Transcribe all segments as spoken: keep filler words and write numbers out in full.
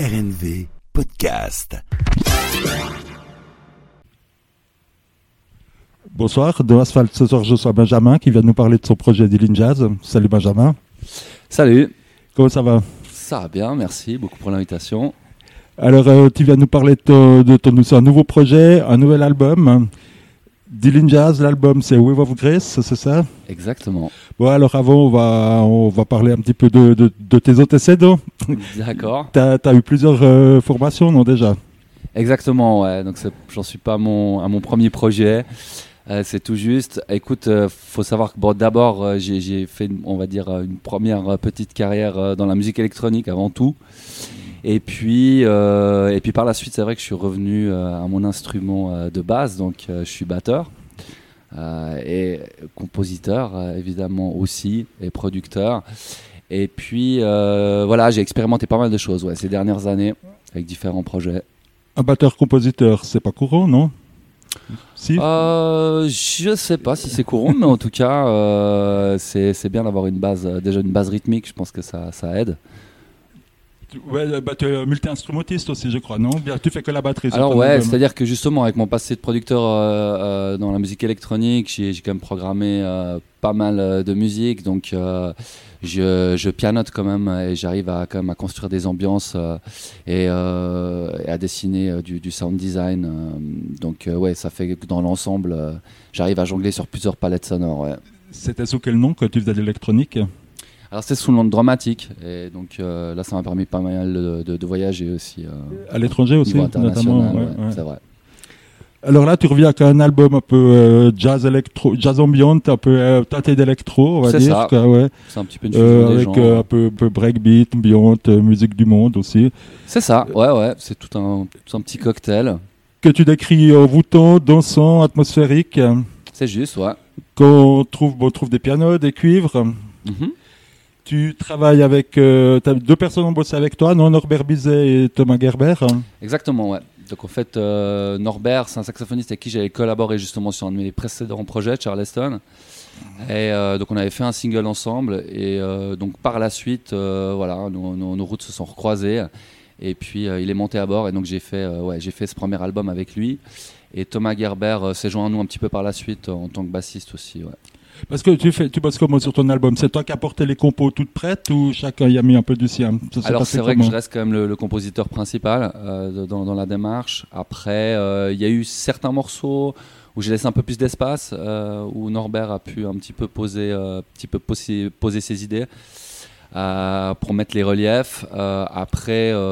R N V Podcast. Bonsoir, de Asphalt, ce soir je reçois Benjamin qui vient de nous parler de son projet Dylan Jazz. Salut Benjamin. Salut. Comment ça va? Ça va bien, merci beaucoup pour l'invitation. Alors euh, tu viens de nous parler de ton, de ton c'est un nouveau projet, un nouvel album. Dylan Jazz, l'album c'est Wave of Grace, c'est ça? Exactement. Bon alors avant on va, on va parler un petit peu de, de, de tes antécédents. D'accord. Tu as eu plusieurs euh, formations, non déjà? Exactement, ouais. Donc c'est, j'en suis pas à mon, à mon premier projet. Euh, c'est tout juste. Écoute, euh, faut savoir que bon, d'abord, euh, j'ai, j'ai fait, on va dire, une première euh, petite carrière euh, dans la musique électronique avant tout. Et puis, euh, et puis par la suite, c'est vrai que je suis revenu euh, à mon instrument euh, de base. Donc, euh, je suis batteur euh, et compositeur, euh, évidemment aussi, et producteur. Et puis, euh, voilà, j'ai expérimenté pas mal de choses ouais, ces dernières années avec différents projets. Un batteur-compositeur, c'est pas courant, non? Si. Euh, je sais pas si c'est courant, mais en tout cas, euh, c'est, c'est bien d'avoir une base, euh, déjà une base rythmique. Je pense que ça, ça aide. Ouais, bah, tu es multi-instrumentiste aussi, je crois, non? Bien, tu fais que la batterie. Alors ouais, c'est-à-dire que justement, avec mon passé de producteur euh, euh, dans la musique électronique, j'ai, j'ai quand même programmé euh, pas mal euh, de musique, donc euh, je, je pianote quand même et j'arrive à quand même à construire des ambiances euh, et, euh, et à dessiner euh, du, du sound design. Euh, donc euh, ouais, ça fait que dans l'ensemble, euh, j'arrive à jongler sur plusieurs palettes sonores. Ouais. C'était sous quel nom que tu faisais de l'électronique? Alors c'était sous le nom de Dramatique et donc euh, là ça m'a permis pas mal de, de, de voyager aussi. Euh, à l'étranger aussi, notamment. Ouais, ouais, ouais. C'est vrai. Alors là tu reviens avec un album un peu euh, jazz électro, jazz ambiant, un peu euh, tâté d'électro, on va c'est dire. Ça. Quoi, ouais. C'est un petit peu une fusion euh, des avec genres. euh, un peu, peu breakbeat, ambiant, euh, musique du monde aussi. C'est ça, ouais ouais, c'est tout un, tout un petit cocktail. Que tu décris envoûtant, dansant, atmosphérique. C'est juste, ouais. Qu'on trouve, bon, on trouve des pianos, des cuivres. Mm-hmm. Tu travailles avec, euh, t'as deux personnes ont bossé avec toi, non? Norbert Bizet et Thomas Gerber. Exactement, ouais. Donc en fait, euh, Norbert, c'est un saxophoniste avec qui j'avais collaboré justement sur un de mes précédents projets, Charleston. Et euh, donc on avait fait un single ensemble. Et euh, donc par la suite, euh, voilà, nos, nos, nos routes se sont recroisées. Et puis euh, il est monté à bord. Et donc j'ai fait, euh, ouais, j'ai fait ce premier album avec lui. Et Thomas Gerber euh, s'est joint à nous un petit peu par la suite euh, en tant que bassiste aussi, ouais. Parce que tu fais, tu bosses comment sur ton album? C'est toi qui as porté les compos toutes prêtes ou chacun y a mis un peu du sien? Alors c'est vrai comment? que je reste quand même le, le compositeur principal euh, dans, dans la démarche. Après, il euh, y a eu certains morceaux où j'ai laissé un peu plus d'espace, euh, où Norbert a pu un petit peu poser, euh, petit peu poser, poser ses idées euh, pour mettre les reliefs. Euh, après, il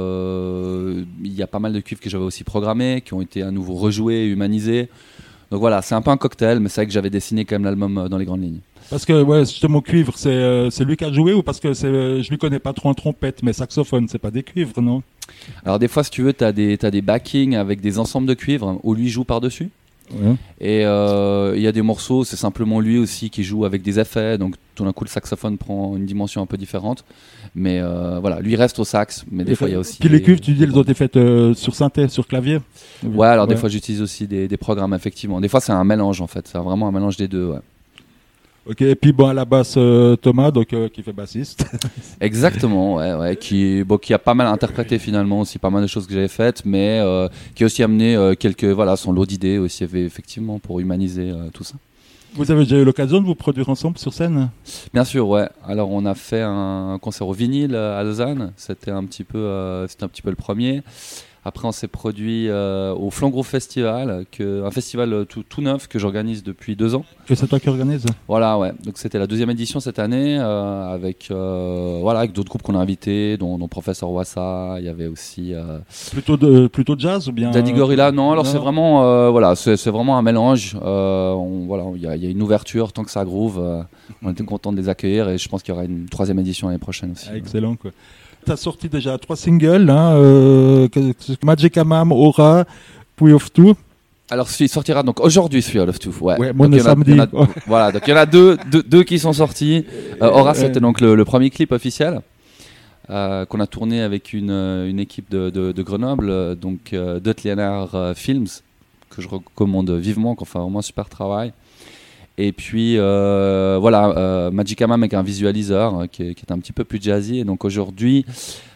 euh, y a pas mal de cuivres que j'avais aussi programmés, qui ont été à nouveau rejoués, humanisés. Donc voilà, c'est un peu un cocktail, mais c'est vrai que j'avais dessiné quand même l'album dans les grandes lignes. Parce que ouais, justement cuivre, c'est euh, c'est lui qui a joué ou parce que c'est, euh, je lui connais pas trop en trompette, mais saxophone, c'est pas des cuivres, non? Alors des fois, si tu veux, t'as des t'as des backings avec des ensembles de cuivres où lui joue par-dessus. Ouais. Et il euh, y a des morceaux, c'est simplement lui aussi qui joue avec des effets, donc tout d'un coup le saxophone prend une dimension un peu différente. Mais euh, voilà, lui reste au sax, mais des et fois il y a aussi. Puis les cuivres, tu dis, elles ont été faites euh, sur synthé, sur clavier? Ouais, alors ouais. Des fois j'utilise aussi des, des programmes, effectivement. Des fois c'est un mélange en fait, c'est vraiment un mélange des deux, ouais. Ok, et puis bon, à la basse, euh, Thomas, donc, euh, qui fait bassiste. Exactement, ouais, ouais, qui, bon, qui a pas mal interprété finalement aussi pas mal de choses que j'avais faites, mais euh, qui a aussi amené euh, quelques, voilà, son lot d'idées aussi, effectivement, pour humaniser euh, tout ça. Vous avez déjà eu l'occasion de vous produire ensemble sur scène? Bien sûr, ouais. Alors on a fait un concert au vinyle à Lausanne, c'était un petit peu, euh, c'était un petit peu le premier. Après, on s'est produit euh, au Flangrove Festival, que, un festival tout, tout neuf que j'organise depuis deux ans. Que c'est toi qui organise? Voilà, ouais. Donc c'était la deuxième édition cette année, euh, avec euh, voilà, avec d'autres groupes qu'on a invités, dont, dont Professeur Wassa. Il y avait aussi euh, plutôt de plutôt jazz ou bien Daddy Gorilla. Non, alors non. c'est vraiment euh, voilà, c'est, c'est vraiment un mélange. Euh, on, voilà, il y, y a une ouverture tant que ça groove. Euh, on était content de les accueillir et je pense qu'il y aura une troisième édition l'année prochaine aussi. Ah, excellent, quoi. Tu as sorti déjà trois singles, hein, euh, Magic Amam, Aura, Puy of Two. Alors, il sortira donc aujourd'hui, Fear of Two. Ouais, ouais moi, le samedi. A, a, voilà, donc il y en a deux, deux, deux qui sont sortis. Euh, Aura, c'était donc le, le premier clip officiel euh, qu'on a tourné avec une, une équipe de, de, de Grenoble, donc euh, Dutlianer Films, que je recommande vivement, qu'on fait vraiment un super travail. Et puis euh, voilà, euh, Magic Amam avec un visualiseur euh, qui, est, qui est un petit peu plus jazzy. Et donc aujourd'hui,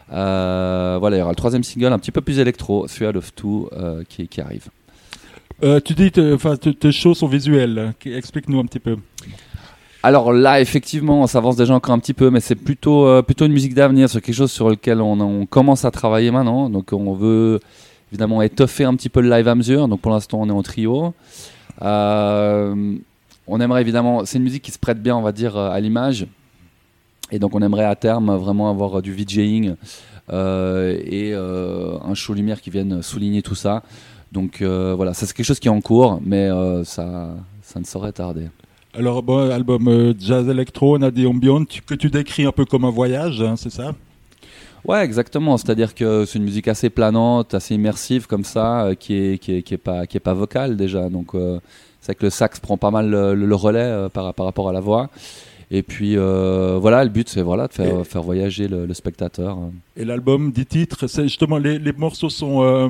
Euh, voilà, il y aura le troisième single, un petit peu plus électro, celui I Love To, euh, qui, qui arrive. Euh, tu dis que tes, tes shows sont visuels. Explique-nous un petit peu. Alors là, effectivement, on s'avance déjà encore un petit peu, mais c'est plutôt, euh, plutôt une musique d'avenir, sur quelque chose sur lequel on, on commence à travailler maintenant. Donc on veut évidemment étoffer un petit peu le live à mesure. Donc pour l'instant, on est en trio. Euh, on aimerait évidemment, c'est une musique qui se prête bien, on va dire, à l'image. Et donc on aimerait à terme vraiment avoir du VJing euh, et euh, un show lumière qui vienne souligner tout ça. Donc euh, voilà, ça c'est quelque chose qui est en cours, mais euh, ça, ça ne saurait tarder. Alors, bon, album euh, jazz électro, on a dit ambient, tu, que tu décris un peu comme un voyage, hein, c'est ça? Ouais, exactement. C'est-à-dire que c'est une musique assez planante, assez immersive comme ça, euh, qui est qui est, qui est pas qui est pas vocale déjà. Donc euh, c'est vrai que le sax prend pas mal le, le relais euh, par par rapport à la voix. Et puis euh, voilà, le but c'est voilà de faire et faire voyager le, le spectateur. Et l'album, dix titres, c'est justement les les morceaux sont euh,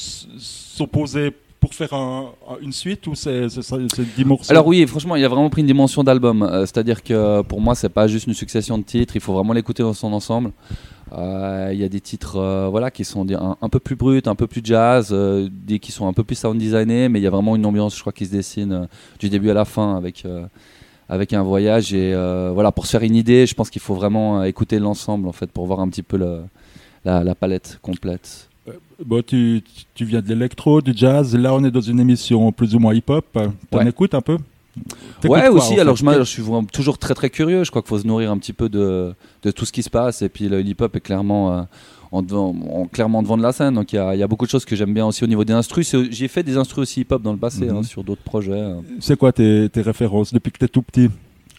sont posés pour faire un, une suite ou c'est, c'est, c'est dix morceaux? Alors oui, franchement, il a vraiment pris une dimension d'album. Euh, c'est-à-dire que pour moi, c'est pas juste une succession de titres. Il faut vraiment l'écouter dans son ensemble. Il euh, y a des titres, euh, voilà, qui sont un, un peu plus bruts, un peu plus jazz, euh, des qui sont un peu plus sound designés, mais il y a vraiment une ambiance, je crois, qui se dessine euh, du début à la fin avec euh, avec un voyage. Et euh, voilà, pour se faire une idée, je pense qu'il faut vraiment écouter l'ensemble en fait pour voir un petit peu le, la, la palette complète. Bon, tu, tu viens de l'électro, du jazz. Là, on est dans une émission plus ou moins hip-hop. T'en ouais. écoutes un peu? T'écoutes ouais, quoi, aussi. Alors, je, je suis toujours très très curieux. Je crois qu'il faut se nourrir un petit peu de, de tout ce qui se passe. Et puis, le hip-hop est clairement, euh, en devant, en, clairement devant de la scène. Donc, il y, y a beaucoup de choses que j'aime bien aussi au niveau des instrus. J'ai fait des instrus aussi hip-hop dans le passé, mm-hmm. hein, sur d'autres projets. C'est quoi tes, tes références depuis que t'es tout petit?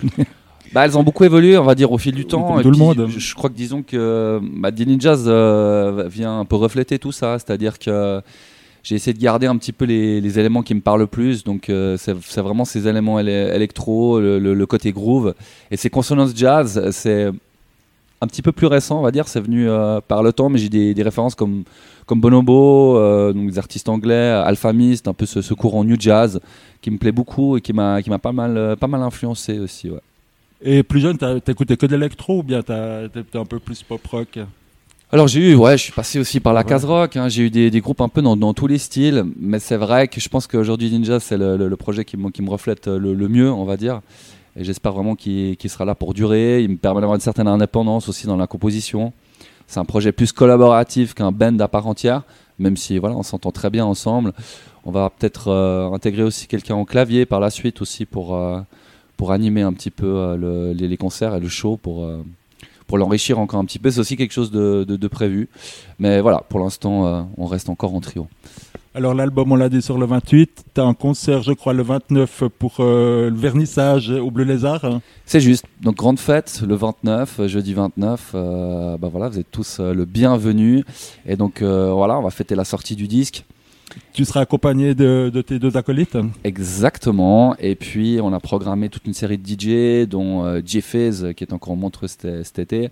Bah, elles ont beaucoup évolué, on va dire, au fil du temps. Comme tout puis, le monde. Je, je crois que disons que bah, Dylan Jazz euh, vient un peu refléter tout ça, c'est-à-dire que j'ai essayé de garder un petit peu les, les éléments qui me parlent le plus. Donc euh, c'est, c'est vraiment ces éléments éle- électro, le, le, le côté groove et ces consonances jazz. C'est un petit peu plus récent, on va dire. C'est venu euh, par le temps, mais j'ai des, des références comme comme Bonobo, euh, donc des artistes anglais, Alpha Mist, un peu ce, ce courant new jazz qui me plaît beaucoup et qui m'a qui m'a pas mal pas mal influencé aussi. Ouais. Et plus jeune, t'as, t'écoutais que de l'électro ou bien t'as, t'étais un peu plus pop rock? Alors j'ai eu, ouais, je suis passé aussi par la ouais. case rock, hein, j'ai eu des, des groupes un peu dans, dans tous les styles, mais c'est vrai que je pense qu'aujourd'hui Ninja c'est le, le, le projet qui me, qui me reflète le, le mieux, on va dire, et j'espère vraiment qu'il, qu'il sera là pour durer. Il me permet d'avoir une certaine indépendance aussi dans la composition. C'est un projet plus collaboratif qu'un band à part entière, même si voilà, on s'entend très bien ensemble. On va peut-être euh, intégrer aussi quelqu'un en clavier par la suite aussi pour... Euh, pour animer un petit peu euh, le, les, les concerts et le show, pour, euh, pour l'enrichir encore un petit peu. C'est aussi quelque chose de, de, de prévu. Mais voilà, pour l'instant, euh, on reste encore en trio. Alors l'album, on l'a dit sur le vingt-huit. Tu as un concert, je crois, le vingt-neuf pour euh, le vernissage au Bleu Lézard. C'est juste. Donc grande fête, le vingt-neuf, jeudi vingt-neuf. Euh, bah voilà, vous êtes tous euh, le bienvenu. Et donc euh, voilà, on va fêter la sortie du disque. Tu seras accompagné de, de tes deux acolytes? Exactement. Et puis, on a programmé toute une série de D J, dont euh, J-Phase, qui est encore en Montreux cet, cet été.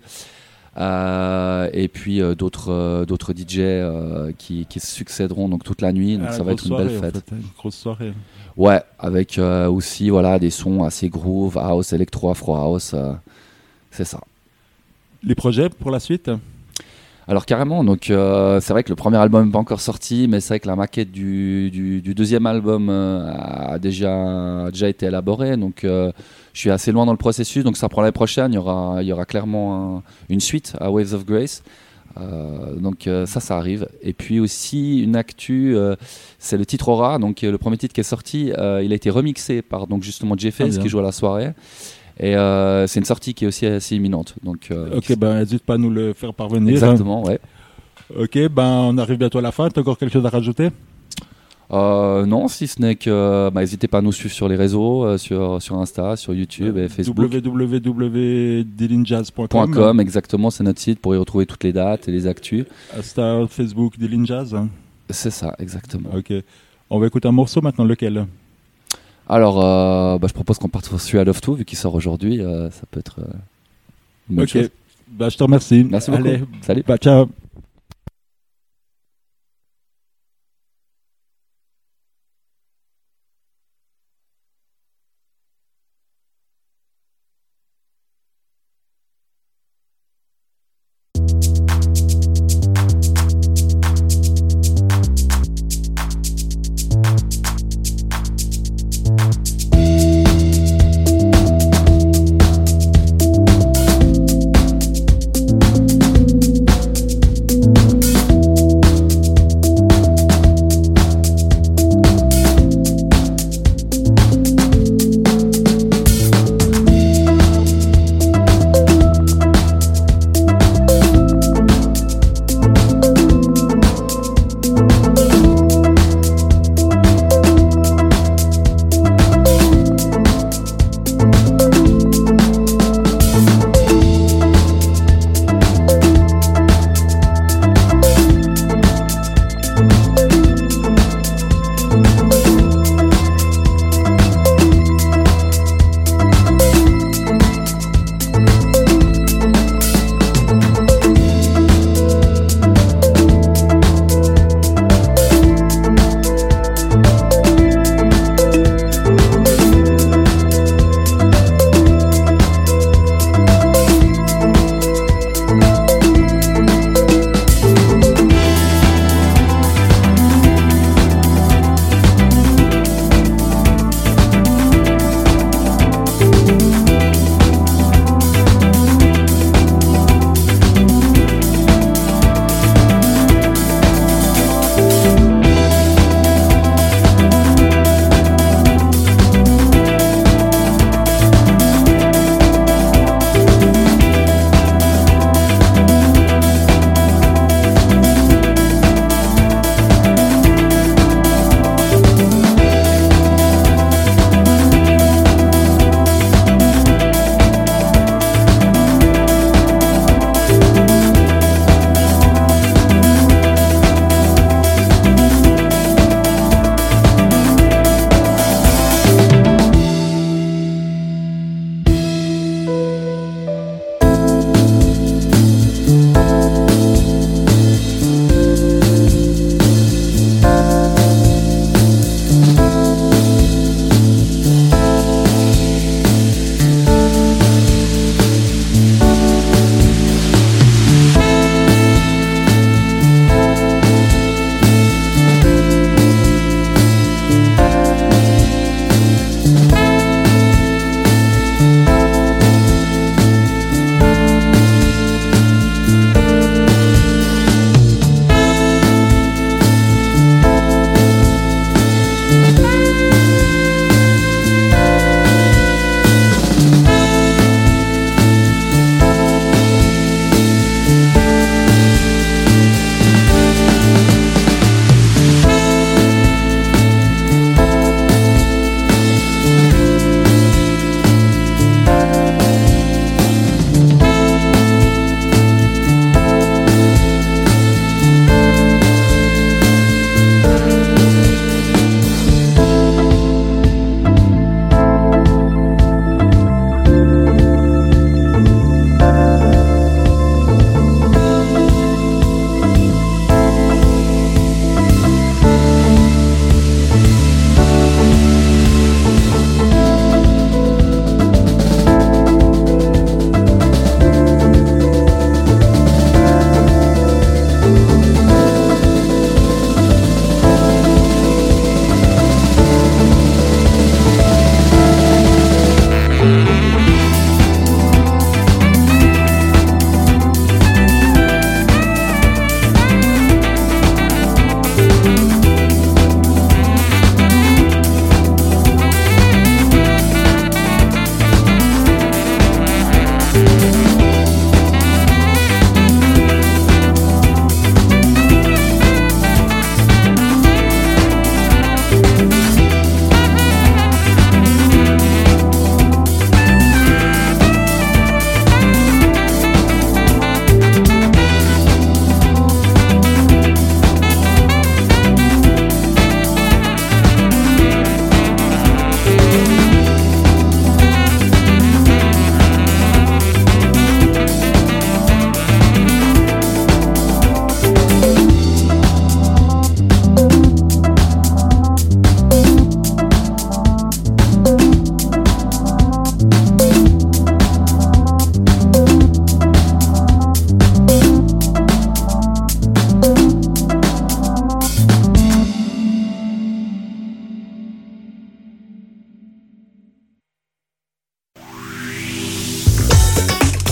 Euh, et puis, euh, d'autres, euh, d'autres D J euh, qui, qui succéderont donc, toute la nuit. Donc, ah, ça va être une soirée, belle fête. En fait, une grosse soirée. Ouais, avec euh, aussi voilà, des sons assez groove, house, électro, afro house. Euh, c'est ça. Les projets pour la suite? Alors carrément, donc euh, c'est vrai que le premier album n'est pas encore sorti, mais c'est vrai que la maquette du, du, du deuxième album euh, a, déjà, a déjà été élaborée, donc euh, je suis assez loin dans le processus, donc ça prend l'année prochaine, il y aura, il y aura clairement un, une suite à Waves of Grace, euh, donc euh, ça, ça arrive. Et puis aussi une actu, euh, c'est le titre Aura, donc le premier titre qui est sorti, euh, il a été remixé par donc justement J-Phase ah, qui joue à la soirée. Et euh, c'est une sortie qui est aussi assez imminente. Donc, euh, ok, ben n'hésite pas à nous le faire parvenir. Exactement, ouais. Ok, ben on arrive bientôt à la fin. Tu as encore quelque chose à rajouter? euh, Non, si ce n'est que bah, n'hésitez pas à nous suivre sur les réseaux, euh, sur, sur Insta, sur YouTube euh, et Facebook. w w w point dylan jazz point com. Exactement, c'est notre site pour y retrouver toutes les dates et les actus. Insta, Facebook, Dylan Jazz. C'est ça, exactement. Ok, on va écouter un morceau maintenant, lequel? Alors, euh, bah, je propose qu'on parte sur celui I Love To, vu qu'il sort aujourd'hui. Euh, ça peut être euh, une bonne Ok, chose. bah, je te remercie. Merci beaucoup. Allez, salut. Bah, ciao.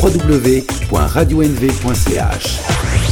w w w point radio n v point c h.